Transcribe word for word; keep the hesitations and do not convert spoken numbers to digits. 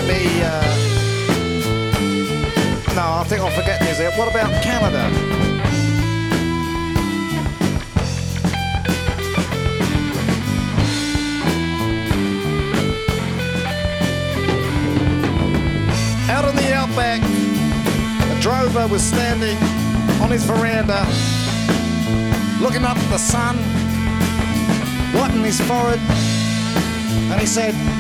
me... Uh... No, I think I'll forget New Zealand. What about Canada? Out in the outback, a drover was standing on his veranda, looking up at the sun, wiping his forehead, and he said,